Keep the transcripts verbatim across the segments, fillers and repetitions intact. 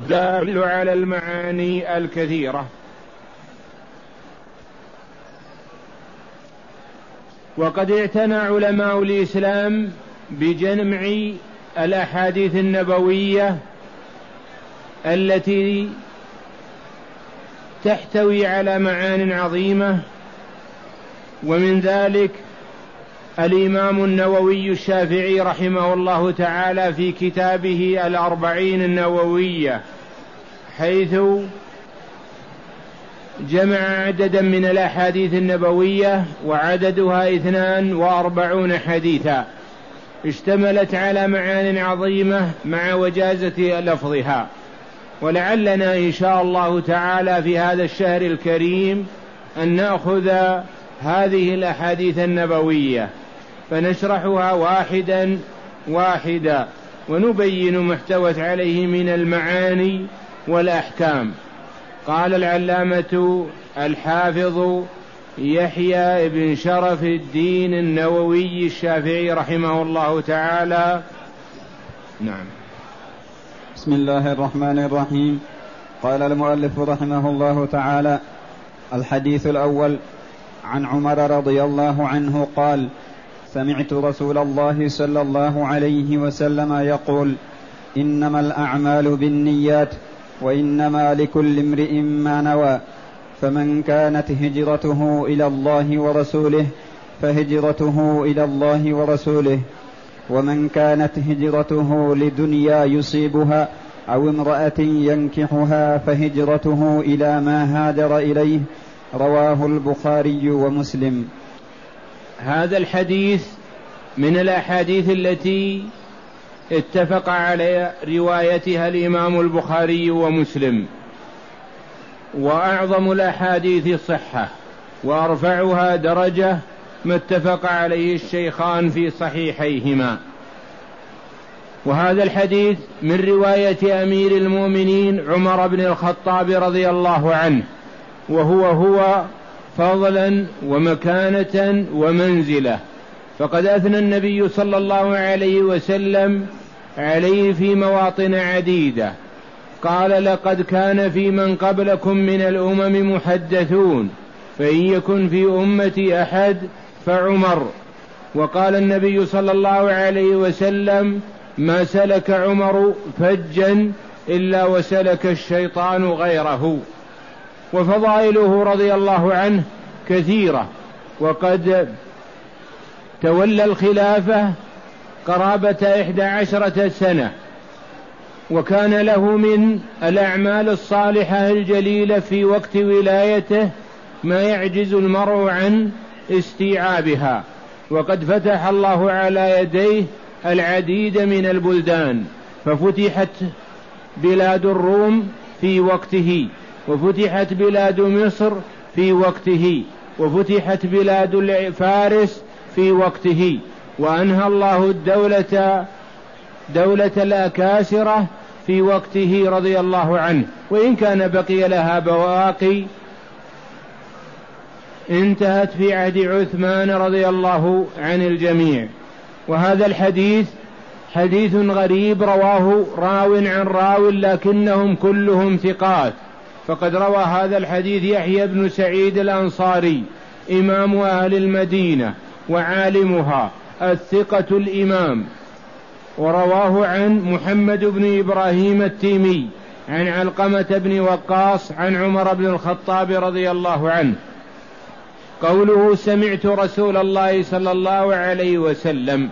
الدال على المعاني الكثيرة. وقد اعتنى علماء الإسلام بجمع الأحاديث النبوية التي تحتوي على معان عظيمة، ومن ذلك الإمام النووي الشافعي رحمه الله تعالى في كتابه الأربعين النووية، حيث جمع عددا من الأحاديث النبوية وعددها اثنان وأربعون حديثا اشتملت على معان عظيمة مع وجازة لفظها. ولعلنا إن شاء الله تعالى في هذا الشهر الكريم أن نأخذ هذه الأحاديث النبوية فنشرحها واحدا واحدا ونبين ما احتوت عليه من المعاني والأحكام. قال العلامة الحافظ يحيى بن شرف الدين النووي الشافعي رحمه الله تعالى: نعم. بسم الله الرحمن الرحيم. قال المؤلف رحمه الله تعالى: الحديث الأول عن عمر رضي الله عنه قال: سمعت رسول الله صلى الله عليه وسلم يقول: إنما الأعمال بالنيات وإنما لكل امرئ ما نوى، فمن كانت هجرته إلى الله ورسوله فهجرته إلى الله ورسوله، ومن كانت هجرته لدنيا يصيبها أو امرأة ينكحها فهجرته إلى ما هاجر إليه. رواه البخاري ومسلم. هذا الحديث من الأحاديث التي اتفق على روايتها الإمام البخاري ومسلم، وأعظم الأحاديث صحة وأرفعها درجة ما اتفق عليه الشيخان في صحيحيهما. وهذا الحديث من رواية أمير المؤمنين عمر بن الخطاب رضي الله عنه، وهو هو فضلا ومكانة ومنزلة، فقد أثنى النبي صلى الله عليه وسلم عليه في مواطن عديدة. قال: لقد كان في من قبلكم من الأمم محدثون، فإن يكن في أمتي أحد فعمر. وقال النبي صلى الله عليه وسلم: ما سلك عمر فجا إلا وسلك الشيطان غيره. وفضائله رضي الله عنه كثيرة، وقد تولى الخلافة قرابة إحدى عشرة سنة، وكان له من الأعمال الصالحة الجليلة في وقت ولايته ما يعجز المرء عن استيعابها. وقد فتح الله على يديه العديد من البلدان، ففتحت بلاد الروم في وقته، وفتحت بلاد مصر في وقته، وفتحت بلاد فارس في وقته، وأنهى الله الدولة دولة الأكاسرة في وقته رضي الله عنه، وإن كان بقي لها بواقي انتهت في عهد عثمان رضي الله عن الجميع. وهذا الحديث حديث غريب رواه راو عن راو لكنهم كلهم ثقات. فقد روى هذا الحديث يحيى بن سعيد الأنصاري إمام أهل المدينة وعالمها الثقة الإمام، ورواه عن محمد بن إبراهيم التيمي عن علقمة بن وقاص عن عمر بن الخطاب رضي الله عنه. قوله: سمعت رسول الله صلى الله عليه وسلم،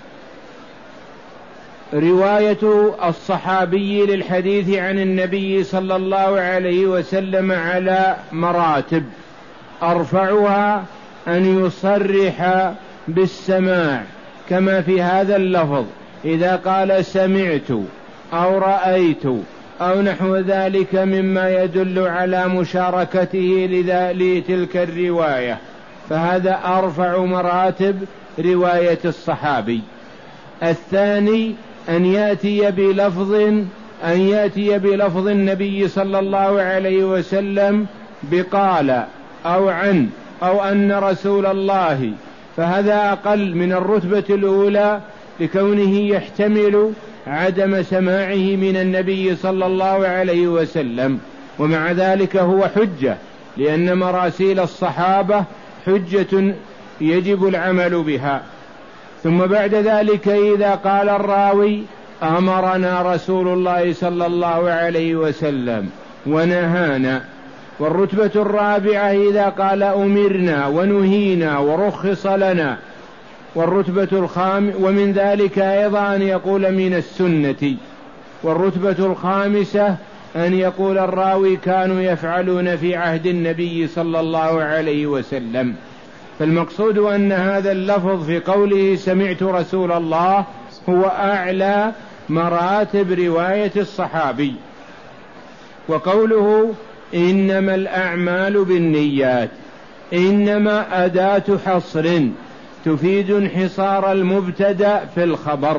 رواية الصحابي للحديث عن النبي صلى الله عليه وسلم على مراتب، أرفعها أن يصرح بالسماع كما في هذا اللفظ، إذا قال سمعت أو رأيت أو نحو ذلك مما يدل على مشاركته لتلك الرواية، فهذا أرفع مراتب رواية الصحابي. الثاني أن يأتي بلفظ أن يأتي بلفظ النبي صلى الله عليه وسلم بقال أو عن أو أن رسول الله، فهذا أقل من الرتبة الأولى لكونه يحتمل عدم سماعه من النبي صلى الله عليه وسلم، ومع ذلك هو حجة، لأن مراسيل الصحابة حجة يجب العمل بها. ثم بعد ذلك إذا قال الراوي أمرنا رسول الله صلى الله عليه وسلم ونهانا. والرتبة الرابعة إذا قال أمرنا ونهينا ورخص لنا. والرتبة الخامسة ومن ذلك أيضا أن يقول من السنة. والرتبة الخامسة أن يقول الراوي كانوا يفعلون في عهد النبي صلى الله عليه وسلم. فالمقصود أن هذا اللفظ في قوله سمعت رسول الله هو أعلى مراتب رواية الصحابي. وقوله إنما الأعمال بالنيات إنما أداة حصر تفيد انحصار المبتدأ في الخبر،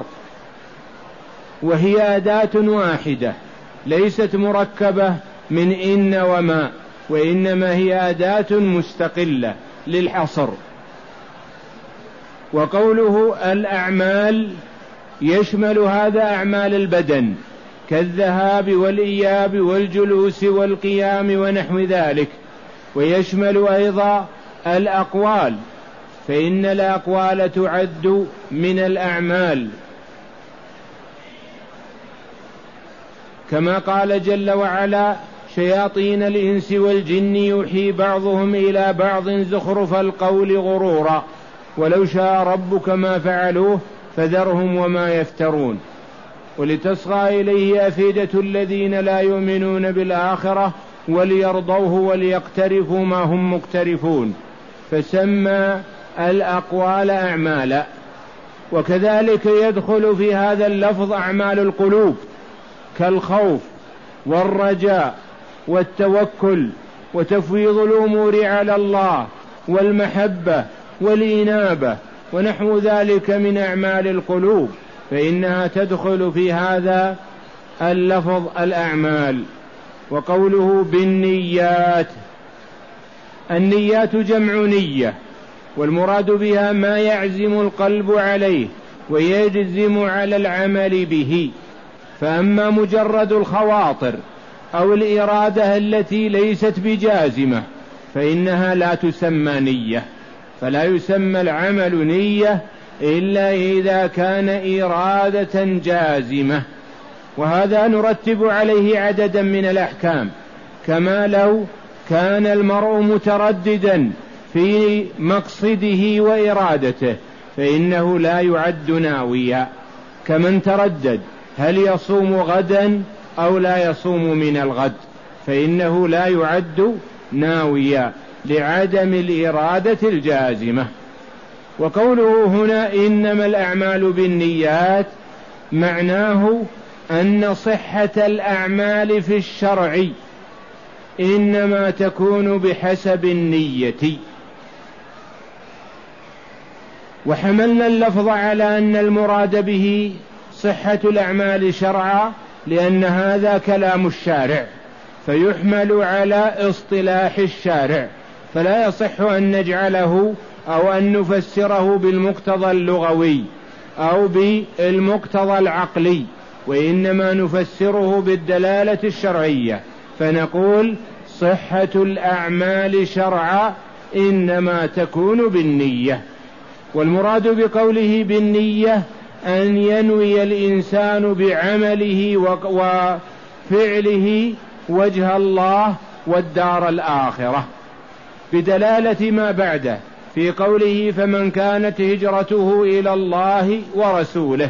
وهي أداة واحدة ليست مركبة من إن وما، وإنما هي أداة مستقلة للحصر. وقوله الأعمال يشمل هذا أعمال البدن كالذهاب والإياب والجلوس والقيام ونحو ذلك، ويشمل أيضا الأقوال، فإن الأقوال تعد من الأعمال، كما قال جل وعلا شياطين الإنس والجن يوحي بعضهم إلى بعض زخرف القول غرورا ولو شاء ربك ما فعلوه فذرهم وما يفترون ولتصغى إليه أفئدة الذين لا يؤمنون بالآخرة وليرضوه وليقترفوا ما هم مقترفون، فسمى الأقوال أعمالا. وكذلك يدخل في هذا اللفظ أعمال القلوب كالخوف والرجاء والتوكل وتفويض الأمور على الله والمحبة والإنابة ونحو ذلك من أعمال القلوب، فإنها تدخل في هذا اللفظ الأعمال. وقوله بالنيات، النيات جمع نية، والمراد بها ما يعزم القلب عليه ويجزم على العمل به. فأما مجرد الخواطر أو الإرادة التي ليست بجازمة فإنها لا تسمى نية، فلا يسمى العمل نية إلا إذا كان إرادة جازمة، وهذا نرتب عليه عددا من الأحكام، كما لو كان المرء مترددا في مقصده وإرادته فإنه لا يعد ناويا، كمن تردد هل يصوم غدا أو لا يصوم من الغد فإنه لا يعد ناويا لعدم الإرادة الجازمة. وقوله هنا إنما الأعمال بالنيات معناه أن صحة الأعمال في الشرع إنما تكون بحسب النية. وحملنا اللفظ على أن المراد به صحة الأعمال شرعا لأن هذا كلام الشارع، فيحمل على اصطلاح الشارع، فلا يصح أن نجعله أو أن نفسره بالمقتضى اللغوي أو بالمقتضى العقلي، وإنما نفسره بالدلالة الشرعية، فنقول صحة الأعمال شرعا إنما تكون بالنية. والمراد بقوله بالنية أن ينوي الإنسان بعمله وفعله وجه الله والدار الآخرة، بدلالة ما بعده في قوله فمن كانت هجرته إلى الله ورسوله.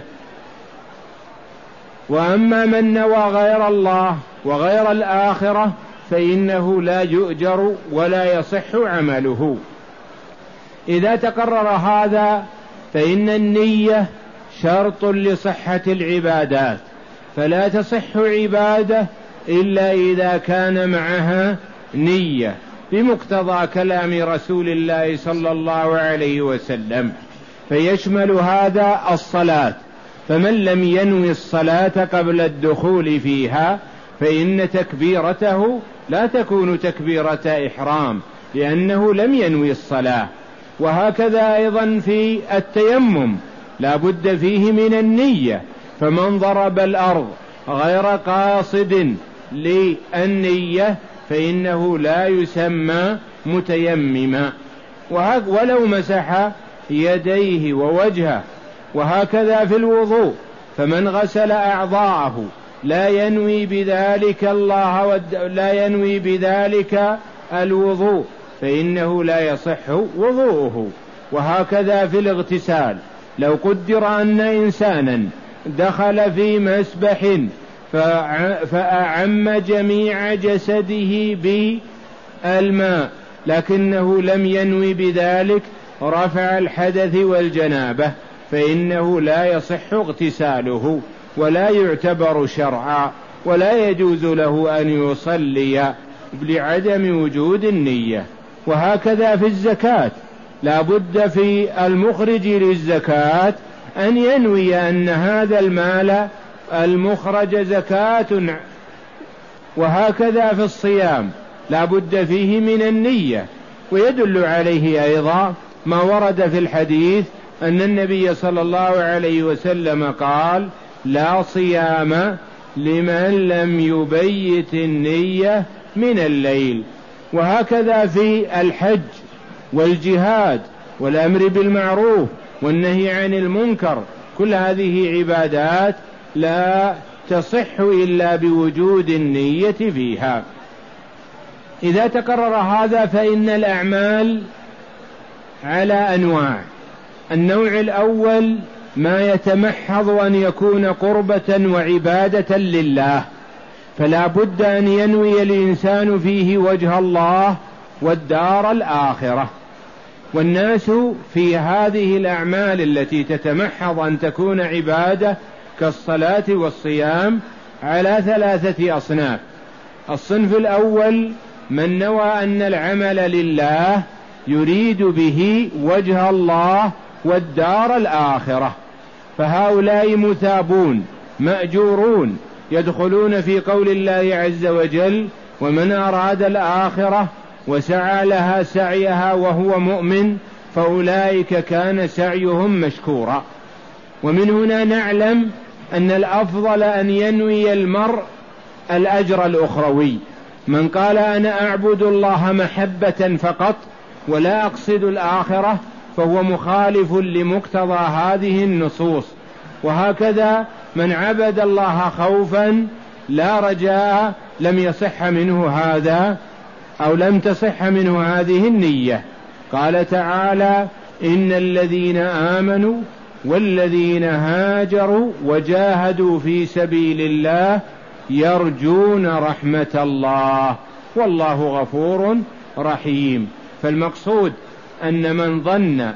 وأما من نوى غير الله وغير الآخرة فإنه لا يؤجر ولا يصح عمله. إذا تقرر هذا فإن النية شرط لصحة العبادات، فلا تصح عبادة إلا إذا كان معها نية بمقتضى كلام رسول الله صلى الله عليه وسلم، فيشمل هذا الصلاة، فمن لم ينوي الصلاة قبل الدخول فيها فإن تكبيرته لا تكون تكبيرة إحرام لأنه لم ينوي الصلاة. وهكذا أيضا في التيمم لا بد فيه من النية، فمن ضرب الأرض غير قاصد للنية فإنه لا يسمى متيمما. ولو مسح يديه ووجهه. وهكذا في الوضوء، فمن غسل أعضاءه لا ينوي بذلك الله ود... لا ينوي بذلك الوضوء فإنه لا يصح وضوءه. وهكذا في الاغتسال، لو قدر أن إنسانا دخل في مسبح فأعم جميع جسده بالماء لكنه لم ينوي بذلك رفع الحدث والجنابة فإنه لا يصح اغتساله ولا يعتبر شرعا، ولا يجوز له أن يصلي لعدم وجود النية. وهكذا في الزكاة، لا بد في المخرج للزكاة أن ينوي أن هذا المال المخرج زكاة. وهكذا في الصيام لا بد فيه من النية. ويدل عليه أيضا ما ورد في الحديث أن النبي صلى الله عليه وسلم قال: لا صيام لمن لم يبيت النية من الليل. وهكذا في الحج والجهاد والأمر بالمعروف والنهي عن المنكر، كل هذه عبادات لا تصح إلا بوجود النية فيها. إذا تقرر هذا فإن الأعمال على أنواع. النوع الأول ما يتمحض أن يكون قربة وعبادة لله، فلا بد أن ينوي الإنسان فيه وجه الله والدار الآخرة. والناس في هذه الأعمال التي تتمحض أن تكون عبادة كالصلاة والصيام على ثلاثة أصناف. الصنف الأول من نوى أن العمل لله يريد به وجه الله والدار الآخرة، فهؤلاء مثابون مأجورون يدخلون في قول الله عز وجل: ومن أراد الآخرة وسعى لها سعيها وهو مؤمن فأولئك كان سعيهم مشكورا. ومن هنا نعلم أن الأفضل أن ينوي المرء الأجر الأخروي. من قال أنا أعبد الله محبة فقط ولا أقصد الآخرة فهو مخالف لمقتضى هذه النصوص. وهكذا من عبد الله خوفا لا رجاء لم يصح منه هذا أو لم تصح منه هذه النية. قال تعالى: إن الذين آمنوا والذين هاجروا وجاهدوا في سبيل الله يرجون رحمة الله والله غفور رحيم. فالمقصود أن من ظن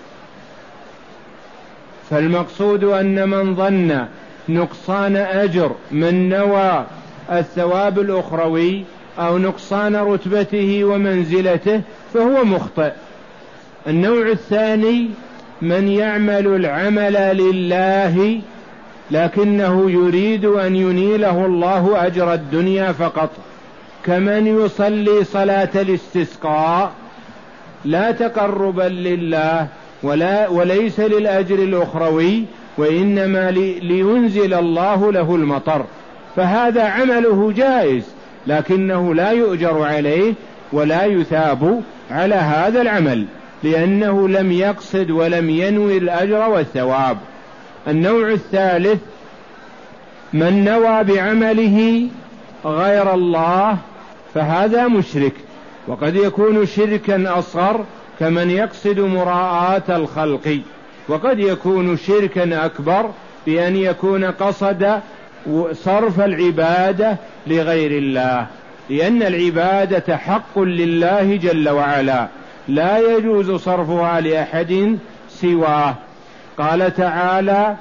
فالمقصود أن من ظن نقصان أجر من نوى الثواب الأخروي أو نقصان رتبته ومنزلته فهو مخطئ. النوع الثاني من يعمل العمل لله لكنه يريد أن ينيله الله أجر الدنيا فقط، كمن يصلي صلاة الاستسقاء لا تقربا لله ولا وليس للأجر الأخروي وإنما لينزل الله له المطر، فهذا عمله جائز لكنه لا يؤجر عليه ولا يثاب على هذا العمل لأنه لم يقصد ولم ينوي الأجر والثواب. النوع الثالث من نوى بعمله غير الله فهذا مشرك، وقد يكون شركا أصغر كمن يقصد مراءاة الخلق، وقد يكون شركا أكبر بأن يكون قصد صرف العبادة لغير الله، لأن العبادة حق لله جل وعلا لا يجوز صرفها لأحد سواه. قال تعالى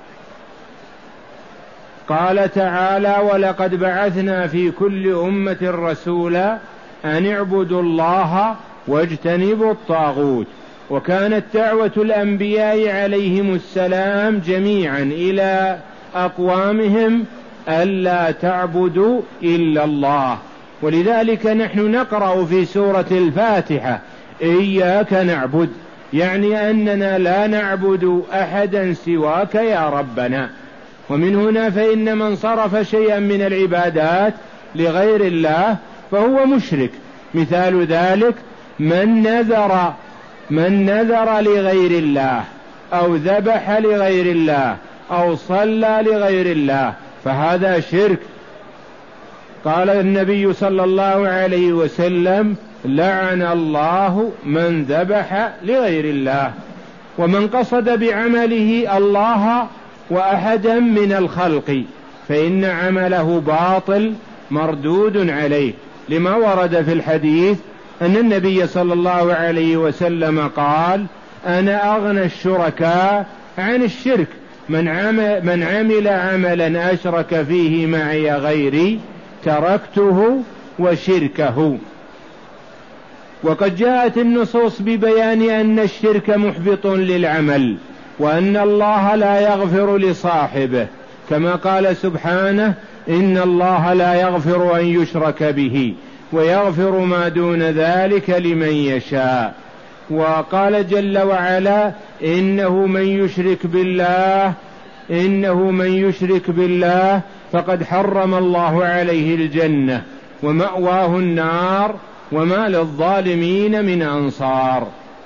قال تعالى ولقد بعثنا في كل أمة رسولا أن اعبدوا الله واجتنبوا الطاغوت. وكانت دعوة الأنبياء عليهم السلام جميعا إلى أقوامهم ألا تعبدوا إلا الله. ولذلك نحن نقرأ في سورة الفاتحة إياك نعبد، يعني أننا لا نعبد أحدا سواك يا ربنا. ومن هنا فإن من صرف شيئا من العبادات لغير الله فهو مشرك. مثال ذلك من نذر من نذر لغير الله أو ذبح لغير الله أو صلى لغير الله فهذا شرك. قال النبي صلى الله عليه وسلم لعن الله من ذبح لغير الله. ومن قصد بعمله الله وأحدا من الخلق فإن عمله باطل مردود عليه، لما ورد في الحديث أن النبي صلى الله عليه وسلم قال أنا أغنى الشركاء عن الشرك من عمل, من عمل عملا أشرك فيه معي غيري تركته وشركه. وقد جاءت النصوص ببيان أن الشرك محبط للعمل وأن الله لا يغفر لصاحبه، كما قال سبحانه إن الله لا يغفر أن يشرك به ويغفر ما دون ذلك لمن يشاء. وقال جل وعلا إنه من يشرك بالله إنه من يشرك بالله فقد حرم الله عليه الجنة ومأواه النار وما للظالمين من أنصار.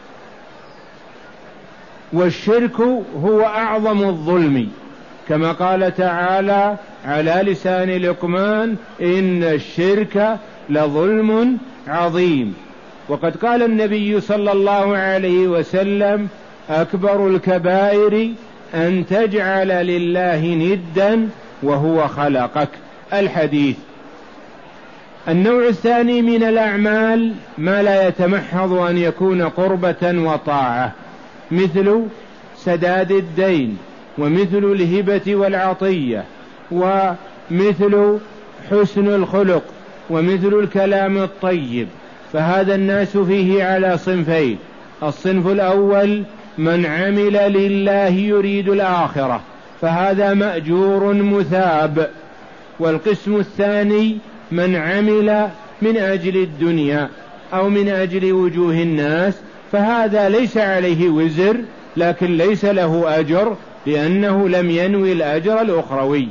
والشرك هو أعظم الظلم، كما قال تعالى على لسان لقمان إن الشرك لظلم عظيم. وقد قال النبي صلى الله عليه وسلم أكبر الكبائر أن تجعل لله ندا وهو خلقك، الحديث. النوع الثاني من الأعمال ما لا يتمحض أن يكون قربة وطاعة، مثل سداد الدين ومثل الهبة والعطية ومثل حسن الخلق ومثل الكلام الطيب. فهذا الناس فيه على صنفين: الصنف الأول من عمل لله يريد الآخرة فهذا مأجور مثاب، والقسم الثاني من عمل من أجل الدنيا أو من أجل وجوه الناس فهذا ليس عليه وزر لكن ليس له أجر لأنه لم ينوي الأجر الأخروي.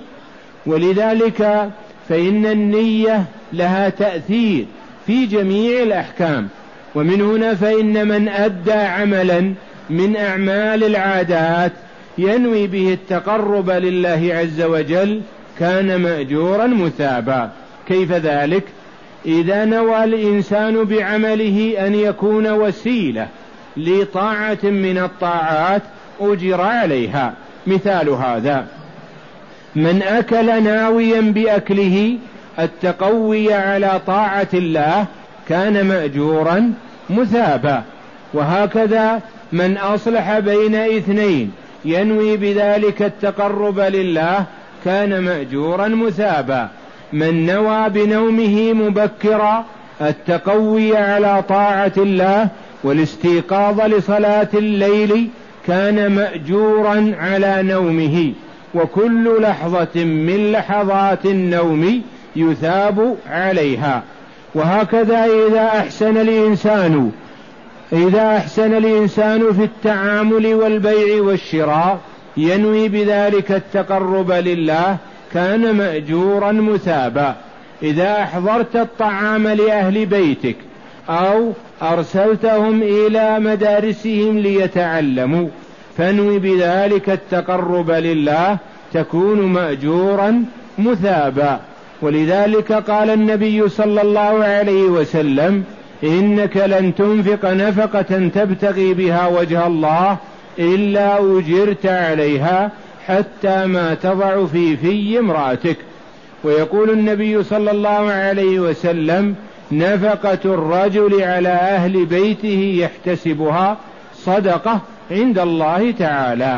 ولذلك فإن النية لها تأثير في جميع الأحكام. ومن هنا فإن من أدى عملا من أعمال العادات ينوي به التقرب لله عز وجل كان مأجورا مثابا. كيف ذلك؟ إذا نوى الإنسان بعمله أن يكون وسيلة لطاعة من الطاعات أجر عليها. مثال هذا من أكل ناويا بأكله التقوي على طاعة الله كان مأجورا مثابا. وهكذا من أصلح بين اثنين ينوي بذلك التقرب لله كان مأجورا مثابا. من نوى بنومه مبكرا التقوي على طاعة الله والاستيقاظ لصلاة الليل كان مأجورا على نومه، وكل لحظة من لحظات النوم يثاب عليها. وهكذا إذا أحسن الإنسان إذا أحسن الإنسان في التعامل والبيع والشراء ينوي بذلك التقرب لله كان مأجورا مثابا. إذا أحضرت الطعام لأهل بيتك أو أرسلتهم إلى مدارسهم ليتعلموا فانوي بذلك التقرب لله تكون مأجورا مثابا. ولذلك قال النبي صلى الله عليه وسلم إنك لن تنفق نفقة تبتغي بها وجه الله إلا أجرت عليها حتى ما تضع في في امرأتك. ويقول النبي صلى الله عليه وسلم نفقة الرجل على أهل بيته يحتسبها صدقة عند الله تعالى.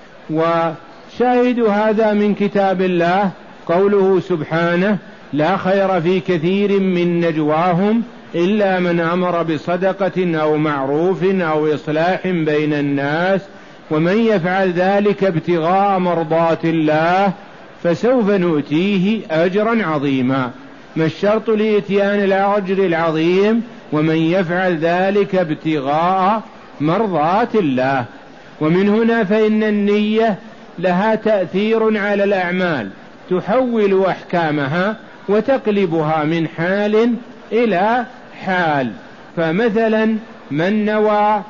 وشاهد هذا من كتاب الله قوله سبحانه لا خير في كثير من نجواهم إلا من أمر بصدقة أو معروف أو إصلاح بين الناس ومن يفعل ذلك ابتغاء مرضات الله فسوف نؤتيه أجرا عظيما. ما الشرط لإتيان الأجر العظيم؟ ومن يفعل ذلك ابتغاء مرضات الله. ومن هنا فإن النية لها تأثير على الأعمال تحول أحكامها وتقلبها من حال إلى حال. فمثلا من نوى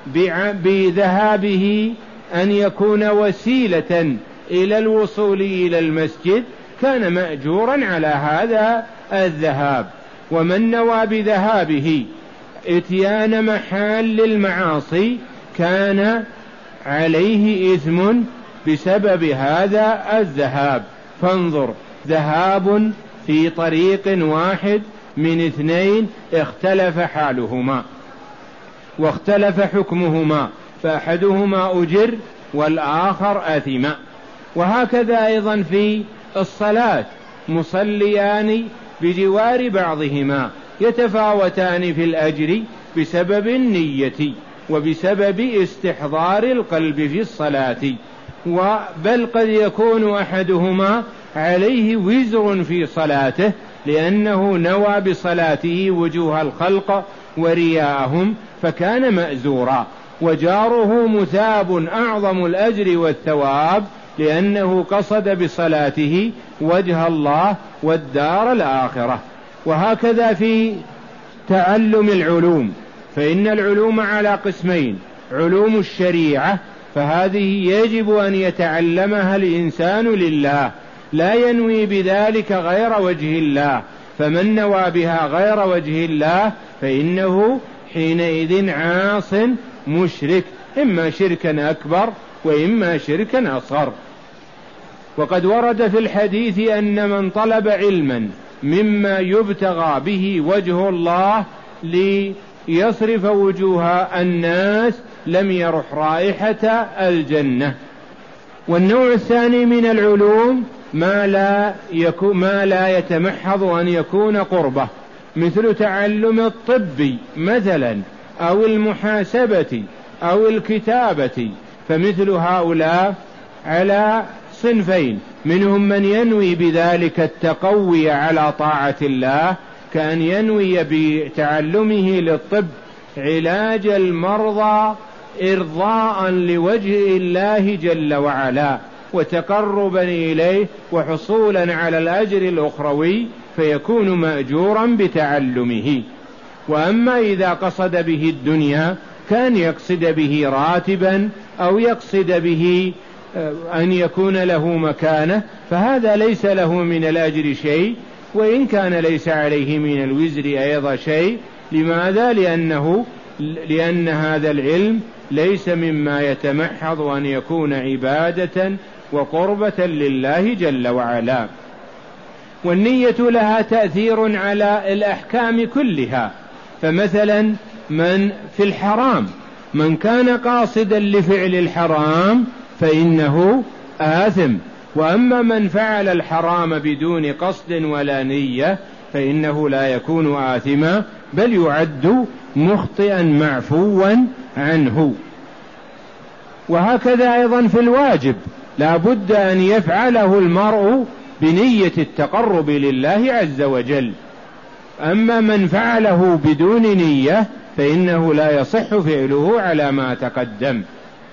بذهابه أن يكون وسيلة إلى الوصول إلى المسجد كان مأجورا على هذا الذهاب، ومن نوى بذهابه إتيان محال للمعاصي كان عليه إثم بسبب هذا الذهاب. فانظر، ذهاب في طريق واحد من اثنين اختلف حالهما واختلف حكمهما، فأحدهما أجر والآخر أثم. وهكذا أيضا في الصلاة، مصليان بجوار بعضهما يتفاوتان في الأجر بسبب النية وبسبب استحضار القلب في الصلاة، بل قد يكون أحدهما عليه وزر في صلاته لأنه نوى بصلاته وجوه الخلق ورياءهم فكان مأزورا، وجاره مثاب أعظم الأجر والثواب لأنه قصد بصلاته وجه الله والدار الآخرة. وهكذا في تعلم العلوم، فإن العلوم على قسمين: علوم الشريعة فهذه يجب أن يتعلمها الإنسان لله لا ينوي بذلك غير وجه الله، فمن نوى بها غير وجه الله فإنه حينئذ عاص مشرك، إما شركا أكبر وإما شركا أصغر. وقد ورد في الحديث أن من طلب علما مما يبتغى به وجه الله ليصرف وجوه الناس لم يرح رائحة الجنة. والنوع الثاني من العلوم ما لا, يكون ما لا يتمحض أن يكون قربة، مثل تعلم الطب مثلا أو المحاسبة أو الكتابة، فمثل هؤلاء على صنفين: منهم من ينوي بذلك التقوي على طاعة الله، كأن ينوي بتعلمه للطب علاج المرضى إرضاء لوجه الله جل وعلا وتقربا إليه وحصولا على الأجر الأخروي فيكون مأجورا بتعلمه. وأما إذا قصد به الدنيا كان يقصد به راتبا أو يقصد به أن يكون له مكانة فهذا ليس له من الأجر شيء، وإن كان ليس عليه من الوزر أيضا شيء. لماذا؟ لأنه لأن هذا العلم ليس مما يتمحض أن يكون عبادة وقربة لله جل وعلا. والنية لها تأثير على الأحكام كلها، فمثلا من في الحرام من كان قاصدا لفعل الحرام فإنه آثم، وأما من فعل الحرام بدون قصد ولا نية فإنه لا يكون آثما بل يعد مخطئا معفوا عنه. وهكذا أيضا في الواجب لا بد أن يفعله المرء بنية التقرب لله عز وجل، أما من فعله بدون نية فإنه لا يصح فعله على ما تقدم.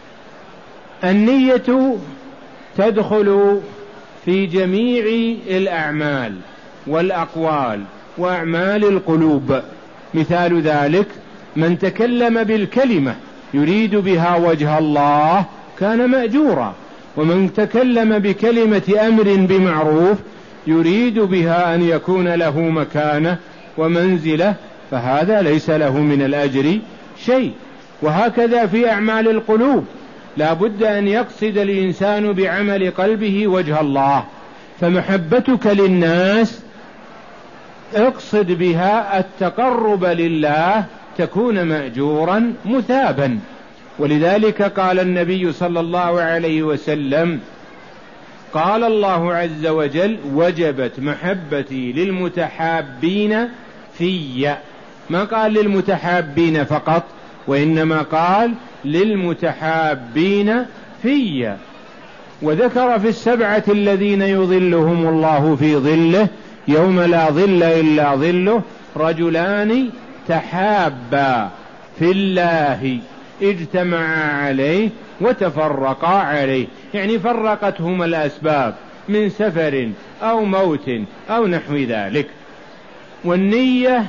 النية تدخل في جميع الأعمال والأقوال وأعمال القلوب. مثال ذلك من تكلم بالكلمة يريد بها وجه الله كان مأجورا، ومن تكلم بكلمة أمر بمعروف يريد بها أن يكون له مكانة ومنزلة فهذا ليس له من الأجر شيء. وهكذا في أعمال القلوب لا بد أن يقصد الإنسان بعمل قلبه وجه الله، فمحبتك للناس اقصد بها التقرب لله تكون مأجورا مثابا. ولذلك قال النبي صلى الله عليه وسلم: قال الله عز وجل: وجبت محبتي للمتحابين في، ما قال للمتحابين فقط وإنما قال للمتحابين في. وذكر في السبعة الذين يظلهم الله في ظله يوم لا ظل إلا ظله: رجلان تحابا في الله اجتمعا عليه وتفرقا عليه، يعني فرقتهما الأسباب من سفر أو موت أو نحو ذلك. والنية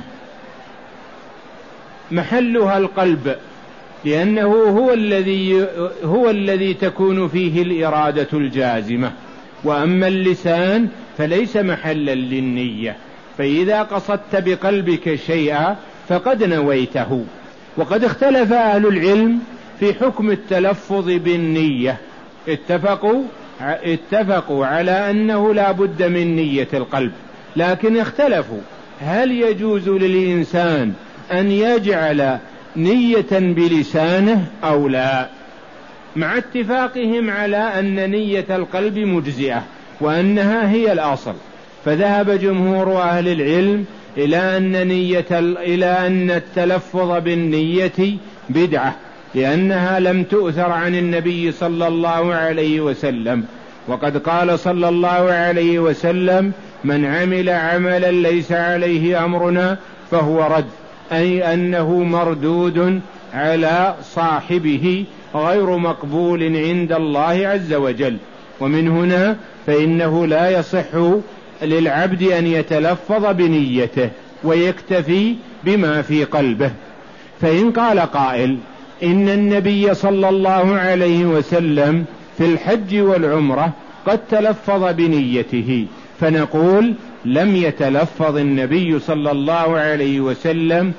محلها القلب، لأنه هو الذي هو الذي تكون فيه الإرادة الجازمة، وأما اللسان فليس محلا للنية، فإذا قصدت بقلبك شيئا فقد نويته. وقد اختلف أهل العلم في حكم التلفظ بالنية، اتفقوا اتفقوا على أنه لا بد من نية القلب، لكن اختلفوا هل يجوز للإنسان أن يجعل نية بلسانه أو لا، مع اتفاقهم على أن نية القلب مجزئة وأنها هي الأصل. فذهب جمهور أهل العلم إلى أن نية إلى أن التلفظ بالنية بدعة، لأنها لم تؤثر عن النبي صلى الله عليه وسلم، وقد قال صلى الله عليه وسلم: من عمل عملا ليس عليه أمرنا فهو رد، أي أنه مردود على صاحبه غير مقبول عند الله عز وجل. ومن هنا فإنه لا يصح للعبد أن يتلفظ بنيته ويكتفي بما في قلبه. فإن قال قائل إن النبي صلى الله عليه وسلم في الحج والعمرة قد تلفظ بنيته، فنقول: لم يتلفظ النبي صلى الله عليه وسلم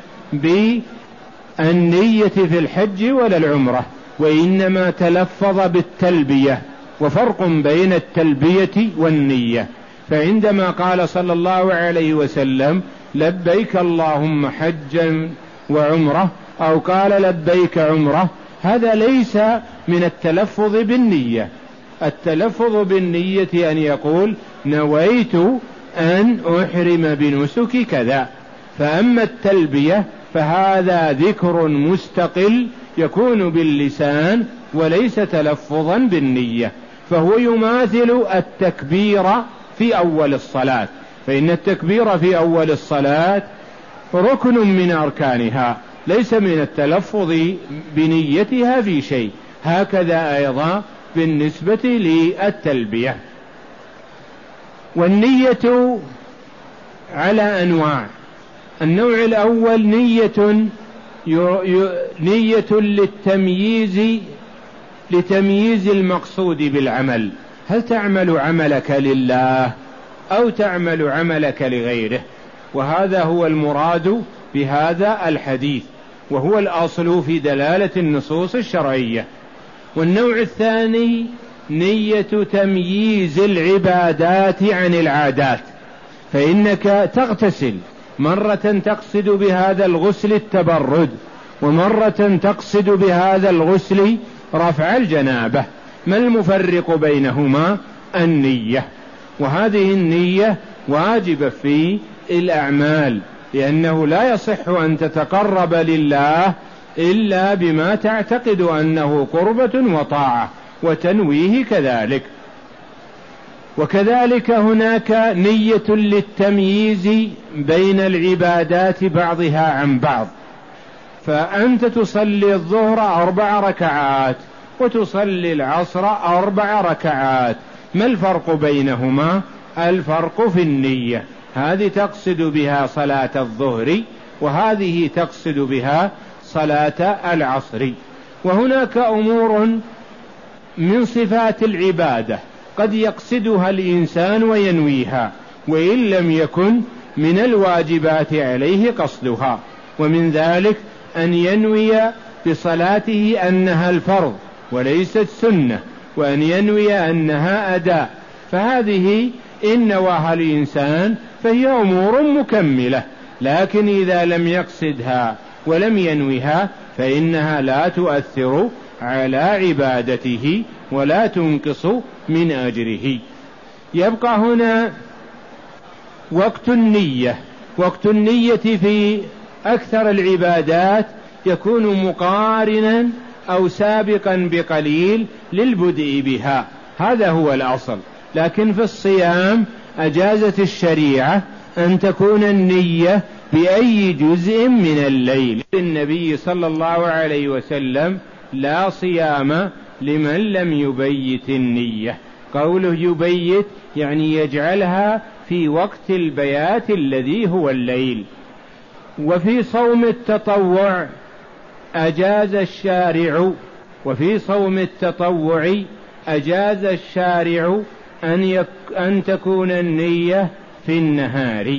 بالنية في الحج ولا العمرة، وإنما تلفظ بالتلبية، وفرق بين التلبية والنية. فعندما قال صلى الله عليه وسلم: لبيك اللهم حجا وعمرة، أو قال لبيك عمرة، هذا ليس من التلفظ بالنية. التلفظ بالنية أن يقول: نويت أن أحرم بنسك كذا. فأما التلبية فهذا ذكر مستقل يكون باللسان وليس تلفظا بالنية، فهو يماثل التكبير في أول الصلاة، فإن التكبير في أول الصلاة ركن من أركانها، ليس من التلفظ بنيتها في شيء. هكذا أيضا بالنسبة للتلبية. والنية على أنواع: النوع الأول نية نية للتمييز لتمييز المقصود بالعمل، هل تعمل عملك لله أو تعمل عملك لغيره، وهذا هو المراد بهذا الحديث، وهو الأصل في دلالة النصوص الشرعية. والنوع الثاني نية تمييز العبادات عن العادات، فإنك تغتسل مرة تقصد بهذا الغسل التبرد، ومرة تقصد بهذا الغسل رفع الجنابة، ما المفرق بينهما؟ النية. وهذه النية واجبة في الأعمال، لأنه لا يصح أن تتقرب لله إلا بما تعتقد أنه قربة وطاعة وتنويه كذلك. وكذلك هناك نية للتمييز بين العبادات بعضها عن بعض، فأنت تصلي الظهر أربع ركعات وتصلي العصر أربع ركعات، ما الفرق بينهما؟ الفرق في النية، هذه تقصد بها صلاة الظهر وهذه تقصد بها صلاة العصر. وهناك أمور من صفات العبادة قد يقصدها الإنسان وينويها، وإن لم يكن من الواجبات عليه قصدها، ومن ذلك أن ينوي بصلاته أنها الفرض وليست سنة، وأن ينوي أنها أداء، فهذه إن نواها الإنسان فهي أمور مكملة. لكن إذا لم يقصدها ولم ينويها فإنها لا تؤثر على عبادته ولا تنقص من أجره. يبقى هنا وقت النية. وقت النية في أكثر العبادات يكون مقارنا أو سابقا بقليل للبدء بها، هذا هو الأصل. لكن في الصيام أجازت الشريعة أن تكون النية بأي جزء من الليل. النبي صلى الله عليه وسلم: لا صيام لمن لم يبيت النية. قوله يبيت يعني يجعلها في وقت البيات الذي هو الليل. وفي صوم التطوع أجاز الشارع وفي صوم التطوع أجاز الشارع أن, يك أن تكون النية في النهار.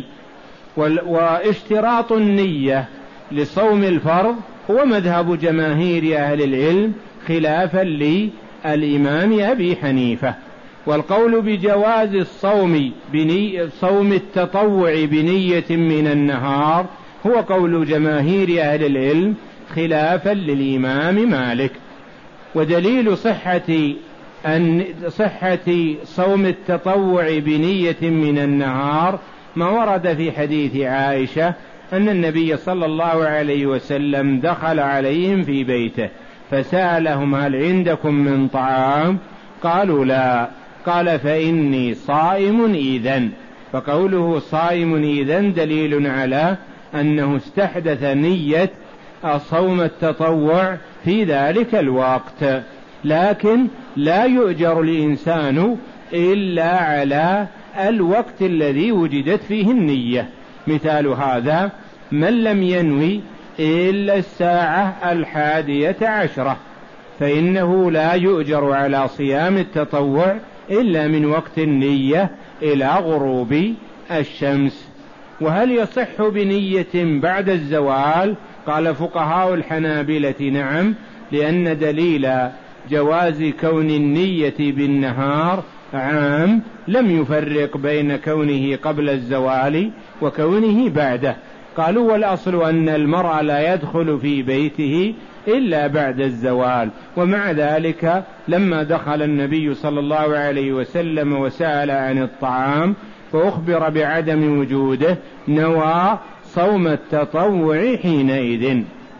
واشتراط النية لصوم الفرض هو مذهب جماهير أهل العلم خلافا للإمام أبي حنيفة. والقول بجواز الصوم بني صوم التطوع بنية من النهار هو قول جماهير أهل العلم خلافا للإمام مالك. ودليل صحة أن صحة صوم التطوع بنية من النهار ما ورد في حديث عائشة أن النبي صلى الله عليه وسلم دخل عليهم في بيته فسألهم هل عندكم من طعام؟ قالوا لا. قال فإني صائم إذن. فقوله صائم إذن دليل على أنه استحدث نية صوم التطوع في ذلك الوقت. لكن لا يؤجر الإنسان إلا على الوقت الذي وجدت فيه النية. مثال هذا من لم ينوي إلا الساعة الحادية عشرة فإنه لا يؤجر على صيام التطوع إلا من وقت النية إلى غروب الشمس. وهل يصح بنية بعد الزوال؟ قال فقهاء الحنابلة نعم، لأن دليل جواز كون النية بالنهار عام لم يفرق بين كونه قبل الزوال وكونه بعده. قالوا والأصل أن المرء لا يدخل في بيته إلا بعد الزوال. ومع ذلك لما دخل النبي صلى الله عليه وسلم وسأل عن الطعام فأخبر بعدم وجوده نوى صوم التطوع حينئذ.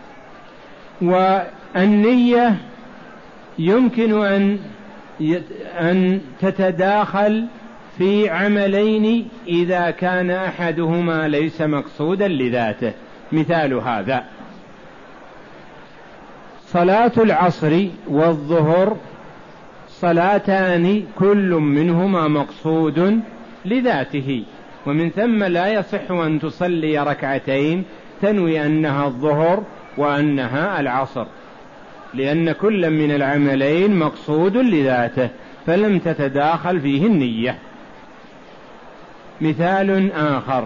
والنية يمكن أن أن تتداخل في عملين إذا كان أحدهما ليس مقصودا لذاته. مثال هذا صلاة العصر والظهر صلاتان كل منهما مقصود لذاته، ومن ثم لا يصح أن تصلي ركعتين تنوي أنها الظهر وأنها العصر، لأن كل من العملين مقصود لذاته فلم تتداخل فيه النية. مثال آخر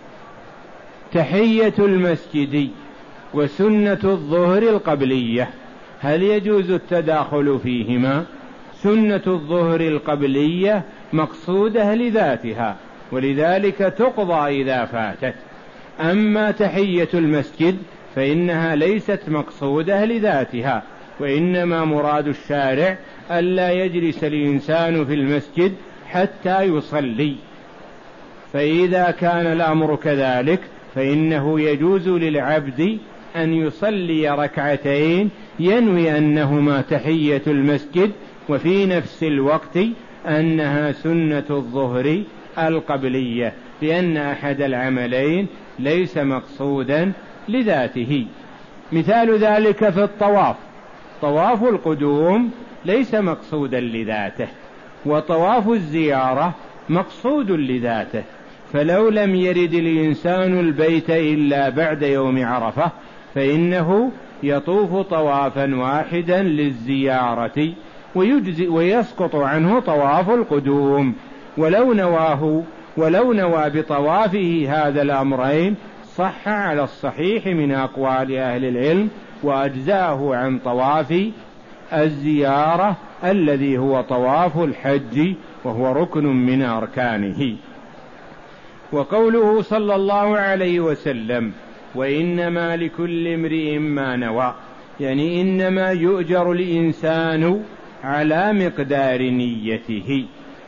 تحية المسجد وسنة الظهر القبلية، هل يجوز التداخل فيهما؟ سنة الظهر القبلية مقصودة لذاتها ولذلك تقضى إذا فاتت، أما تحية المسجد فإنها ليست مقصودة لذاتها، وإنما مراد الشارع ألا يجلس الإنسان في المسجد حتى يصلي. فإذا كان الأمر كذلك فإنه يجوز للعبد أن يصلي ركعتين ينوي أنهما تحية المسجد وفي نفس الوقت أنها سنة الظهر القبلية، لأن أحد العملين ليس مقصودا لذاته. مثال ذلك في الطواف، طواف القدوم ليس مقصودا لذاته، وطواف الزيارة مقصود لذاته، فلو لم يرد الإنسان البيت إلا بعد يوم عرفة فإنه يطوف طوافا واحدا للزيارة ويجزئ ويسقط عنه طواف القدوم. ولو نواه ولو نوى بطوافه هذا الأمرين صح على الصحيح من أقوال أهل العلم وأجزاه عن طواف الزيارة الذي هو طواف الحج وهو ركن من أركانه. وقوله صلى الله عليه وسلم وإنما لكل امرئ ما نوى، يعني إنما يؤجر الإنسان على مقدار نيته.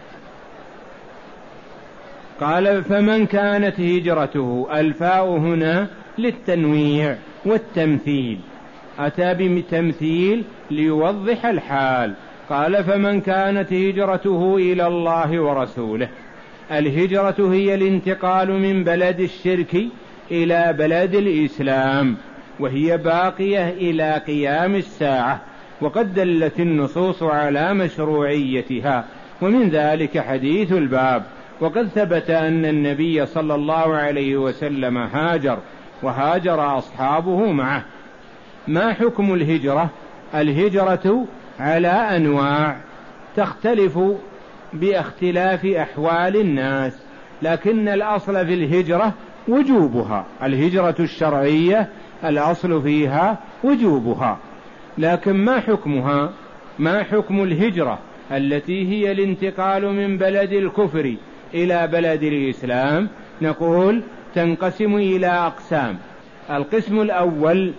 قال فمن كانت هجرته، الفاء هنا للتنويع والتمثيل، أتى بتمثيل ليوضح الحال. قال فمن كانت هجرته إلى الله ورسوله، الهجرة هي الانتقال من بلد الشرك إلى بلد الإسلام، وهي باقية إلى قيام الساعة، وقد دلت النصوص على مشروعيتها، ومن ذلك حديث الباب. وقد ثبت أن النبي صلى الله عليه وسلم هاجر وهاجر أصحابه معه. ما حكم الهجرة؟ الهجرة على أنواع تختلف باختلاف أحوال الناس، لكن الأصل في الهجرة وجوبها. الهجرة الشرعية الأصل فيها وجوبها، لكن ما حكمها؟ ما حكم الهجرة التي هي الانتقال من بلد الكفر إلى بلد الإسلام؟ نقول تنقسم إلى أقسام. القسم الأول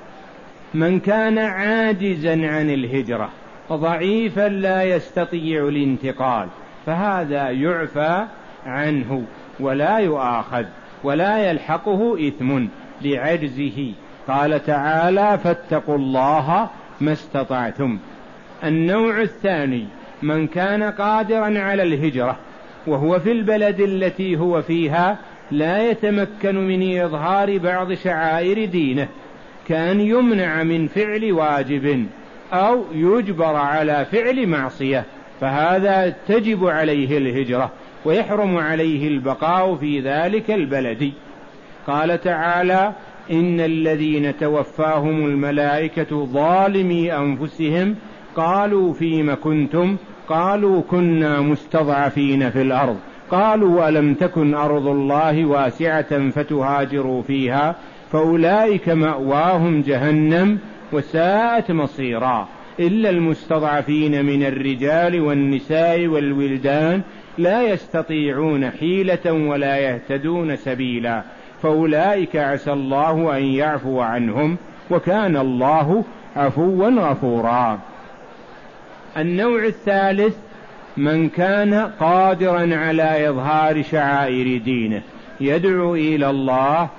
من كان عاجزا عن الهجرة ضعيفا لا يستطيع الانتقال، فهذا يعفى عنه ولا يؤاخذ ولا يلحقه إثم لعجزه. قال تعالى: فاتقوا الله ما استطعتم. النوع الثاني من كان قادرا على الهجرة وهو في البلد التي هو فيها لا يتمكن من إظهار بعض شعائر دينه، كان يمنع من فعل واجب أو يجبر على فعل معصية، فهذا تجب عليه الهجرة ويحرم عليه البقاء في ذلك البلد. قال تعالى: إن الذين توفاهم الملائكة ظالمي أنفسهم قالوا فيم كنتم؟ قالوا كنا مستضعفين في الأرض قالوا ألم تكن أرض الله واسعة فتهاجروا فيها فأولئك مأواهم جهنم وساءت مصيرا إلا المستضعفين من الرجال والنساء والولدان لا يستطيعون حيلة ولا يهتدون سبيلا فأولئك عسى الله أن يعفو عنهم وكان الله عفوا غفورا. النوع الثالث من كان قادرا على إظهار شعائر دينه، يدعو إلى الله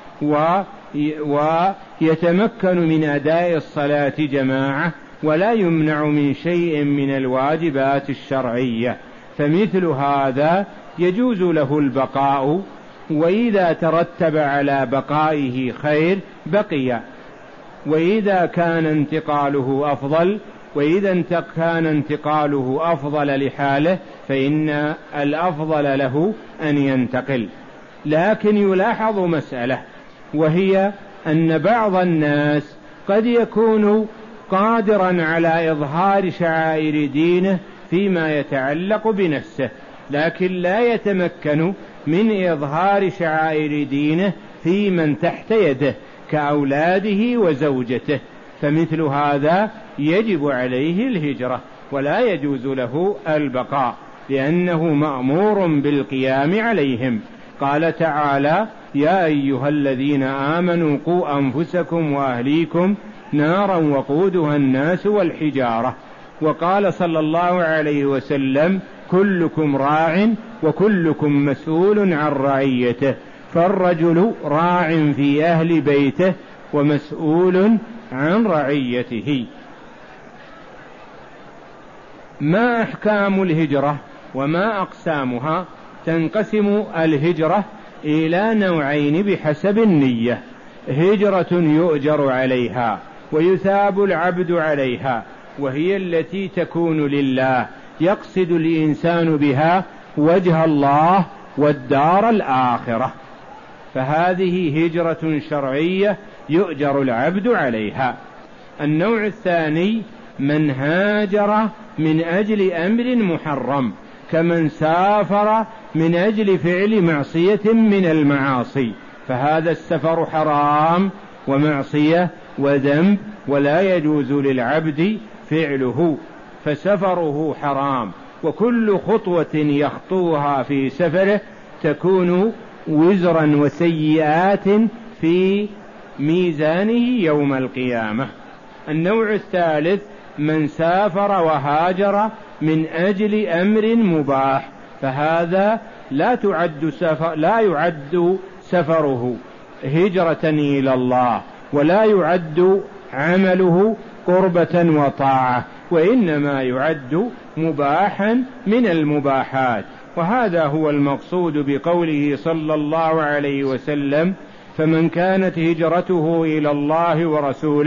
ويتمكن من أداء الصلاة جماعة ولا يمنع من شيء من الواجبات الشرعية، فمثل هذا يجوز له البقاء، وإذا ترتب على بقائه خير بقي، وإذا كان انتقاله أفضل وإذا كان انتقاله أفضل لحاله فإن الأفضل له أن ينتقل. لكن يلاحظ مسألة، وهي أن بعض الناس قد يكون قادرا على إظهار شعائر دينه فيما يتعلق بنفسه، لكن لا يتمكن من إظهار شعائر دينه في من تحت يده كأولاده وزوجته، فمثل هذا يجب عليه الهجرة ولا يجوز له البقاء لأنه مأمور بالقيام عليهم. قال تعالى: يا أيها الذين آمنوا قوا أنفسكم وأهليكم نارا وقودها الناس والحجارة. وقال صلى الله عليه وسلم: كلكم راع وكلكم مسؤول عن رعيته، فالرجل راع في أهل بيته ومسؤول عن رعيته. ما أحكام الهجرة وما أقسامها؟ تنقسم الهجرة إلى نوعين بحسب النية: هجرة يؤجر عليها ويثاب العبد عليها، وهي التي تكون لله يقصد الإنسان بها وجه الله والدار الآخرة، فهذه هجرة شرعية يؤجر العبد عليها. النوع الثاني من هاجر من أجل أمر محرم، كمن سافر من أجل فعل معصية من المعاصي، فهذا السفر حرام ومعصية وذنب ولا يجوز للعبد فعله، فسفره حرام، وكل خطوة يخطوها في سفره تكون وزرا وسيئات في ميزانه يوم القيامة. النوع الثالث من سافر وهاجر من أجل أمر مباح، فهذا لا تعد سفر لا يعد سفره هجرة إلى الله ولا يعد عمله قربة وطاعة، وإنما يعد مباحا من المباحات. وهذا هو المقصود بقوله صلى الله عليه وسلم: فمن كانت هجرته إلى الله ورسوله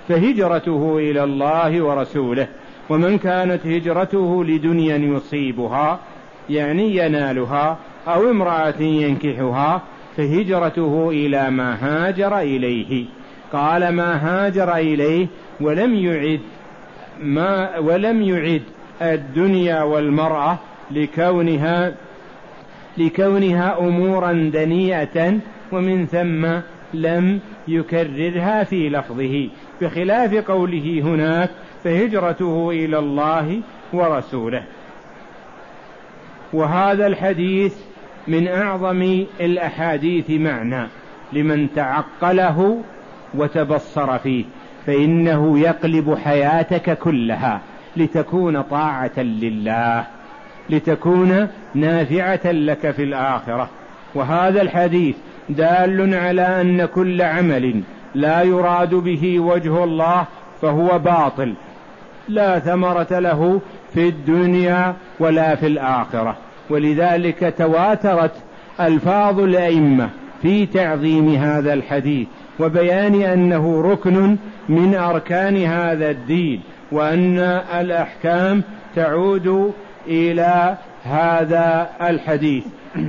فهجرته إلى الله ورسوله. ومن كانت هجرته لدنيا يصيبها يعني ينالها أو امرأة ينكحها فهجرته إلى ما هاجر إليه. قال ما هاجر إليه ولم يعد ما ولم يعد الدنيا والمرأة لكونها لكونها أمورا دنيئة، ومن ثم لم يكررها في لفظه، بخلاف قوله هناك فهجرته إلى الله ورسوله. وهذا الحديث من أعظم الأحاديث معنى لمن تعقله وتبصر فيه، فإنه يقلب حياتك كلها لتكون طاعة لله، لتكون نافعة لك في الآخرة. وهذا الحديث دال على أن كل عمل لا يراد به وجه الله فهو باطل، لا ثمرة له في الدنيا ولا في الآخرة. ولذلك تواترت ألفاظ الأئمة في تعظيم هذا الحديث وبيان أنه ركن من أركان هذا الدين، وأن الأحكام تعود إلى هذا الحديث.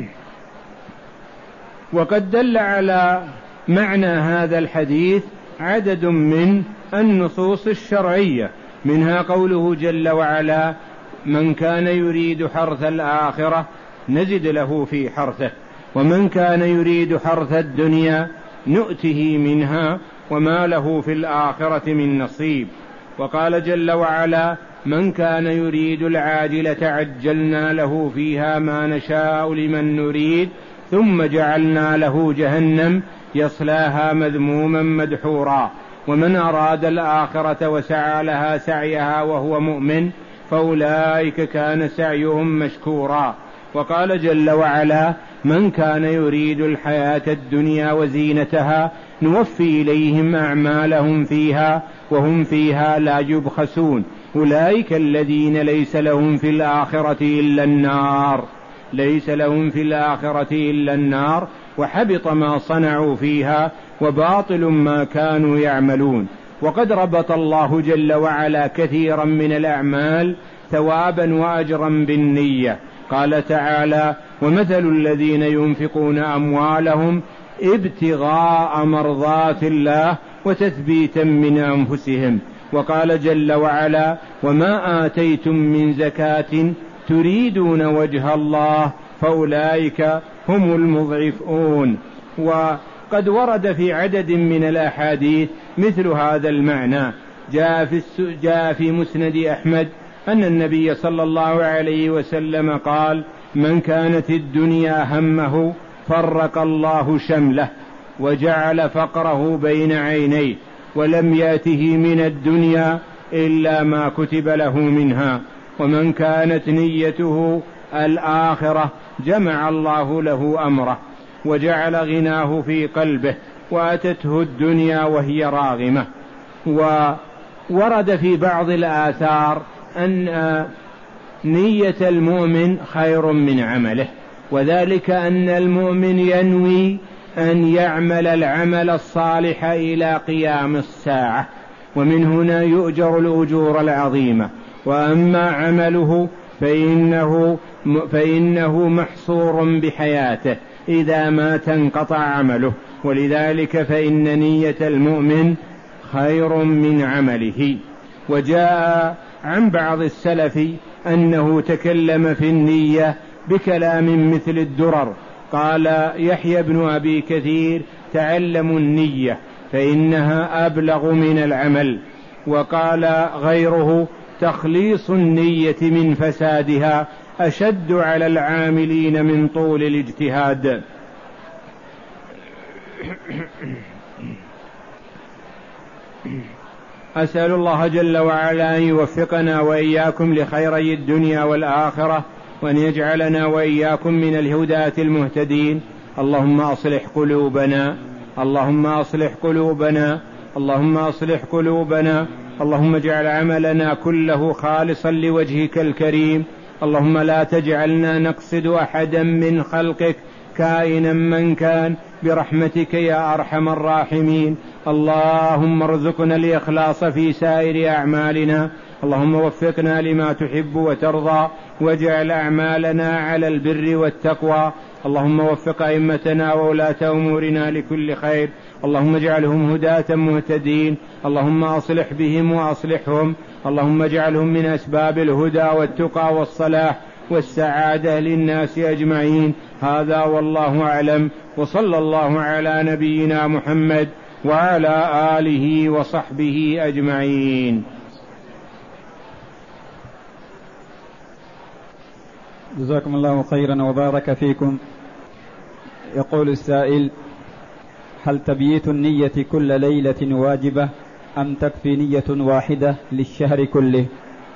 وقد دل على معنى هذا الحديث عدد من النصوص الشرعية، منها قوله جل وعلا من كان يريد حرث الآخرة نزد له في حرثه، ومن كان يريد حرث الدنيا نؤته منها وما له في الآخرة من نصيب. وقال جل وعلا من كان يريد العاجلة عجلنا له فيها ما نشاء لمن نريد ثم جعلنا له جهنم يصلاها مذموما مدحورا ومن أراد الآخرة وسعى لها سعيها وهو مؤمن فأولئك كان سعيهم مشكورا. وقال جل وعلا من كان يريد الحياة الدنيا وزينتها نوفي إليهم أعمالهم فيها وهم فيها لا يبخسون أولئك الذين ليس لهم في الآخرة إلا النار ليس لهم في الآخرة إلا النار وحبط ما صنعوا فيها وباطل ما كانوا يعملون. وقد ربط الله جل وعلا كثيرا من الأعمال ثوابا وأجرا بالنية. قال تعالى ومثل الذين ينفقون أموالهم ابتغاء مرضات الله وتثبيتا من أنفسهم. وقال جل وعلا وما آتيتم من زكاة تريدون وجه الله فأولئك هم المضعفون. وقد ورد في عدد من الأحاديث مثل هذا المعنى. جاء في, جاء في مسند أحمد أن النبي صلى الله عليه وسلم قال من كانت الدنيا همه فرق الله شمله وجعل فقره بين عينيه ولم يأته من الدنيا إلا ما كتب له منها ومن كانت نيته الآخرة جمع الله له أمره وجعل غناه في قلبه وأتته الدنيا وهي راغمة. وورد في بعض الآثار أن نية المؤمن خير من عمله، وذلك أن المؤمن ينوي أن يعمل العمل الصالح إلى قيام الساعة، ومن هنا يؤجر الأجور العظيمة. وأما عمله فإنه, فإنه محصور بحياته إذا ما تنقطع عمله، ولذلك فإن نية المؤمن خير من عمله. وجاء عن بعض السلف أنه تكلم في النية بكلام مثل الدرر. قال يحيى بن أبي كثير تعلموا النية فإنها أبلغ من العمل. وقال غيره تخليص النية من فسادها أشد على العاملين من طول الاجتهاد. أسأل الله جل وعلا أن يوفقنا وإياكم لخيري الدنيا والآخرة، وأن يجعلنا وإياكم من الهداة المهتدين. اللهم أصلح قلوبنا اللهم أصلح قلوبنا اللهم أصلح قلوبنا اللهم اجعل عملنا كله خالصا لوجهك الكريم. اللهم لا تجعلنا نقصد أحدا من خلقك كائنا من كان برحمتك يا أرحم الراحمين. اللهم ارزقنا الإخلاص في سائر أعمالنا، اللهم وفقنا لما تحب وترضى، واجعل أعمالنا على البر والتقوى، اللهم وفق أئمتنا وولاة أمورنا لكل خير، اللهم اجعلهم هداة مهتدين، اللهم أصلح بهم وأصلحهم، اللهم اجعلهم من أسباب الهدى والتقى والصلاح والسعادة للناس أجمعين. هذا والله أعلم، وصلى الله على نبينا محمد وعلى آله وصحبه أجمعين. جزاكم الله خيرا وبارك فيكم. يقول السائل: هل تبييت النية كل ليلة واجبة أم تكفي نية واحدة للشهر كله؟